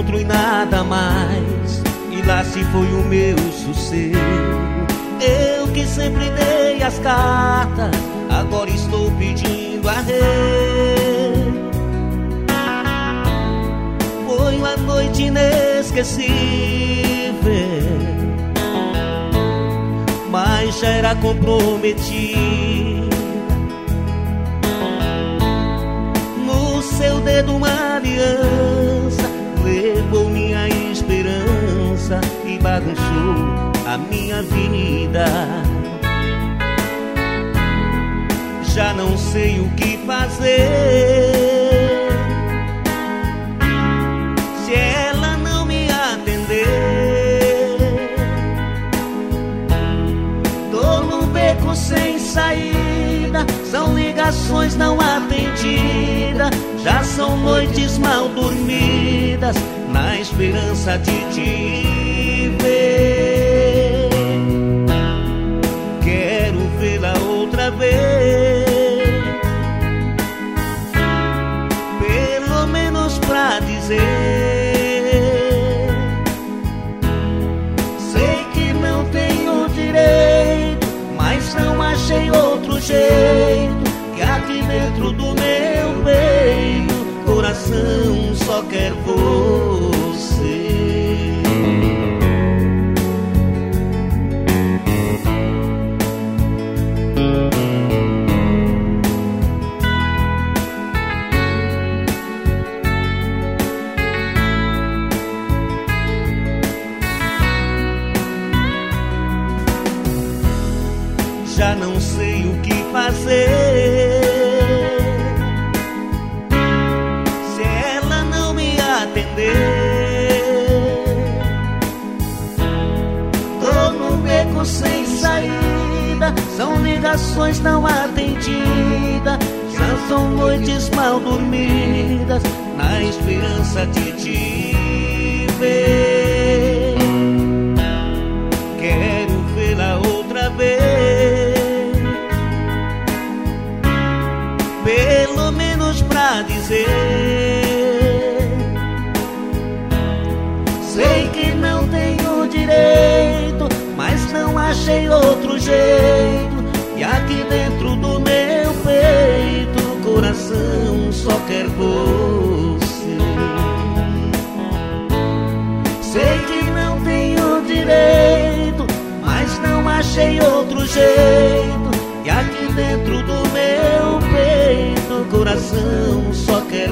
dentro e nada mais, e lá se foi o meu sossego. Eu que sempre dei as cartas, agora estou pedindo arrego. Foi uma noite inesquecível, mas já era comprometida. No seu dedo uma aliança levou minha esperança e bagunçou a minha vida. Já não sei o que fazer se ela não me atender. Tô num beco sem saída, são ligações não atendidas, já são noites mal dormidas, na esperança de te ver. Quero vê-la outra vez, pelo menos pra dizer: sei que não tenho direito, mas não achei outro jeito, que aqui dentro do meu peito coração só quer você. Já não sei o que fazer se ela não me atender. Tô num beco sem saída, são ligações não atendidas, já são noites mal dormidas, na esperança de te ver. Quero vê-la outra vez, pelo menos pra dizer: sei que não tenho direito, mas não achei outro jeito, e aqui dentro do meu peito o coração só quer você. Sei que não tenho direito, mas não achei outro jeito, e aqui dentro do meu peito o coração só quer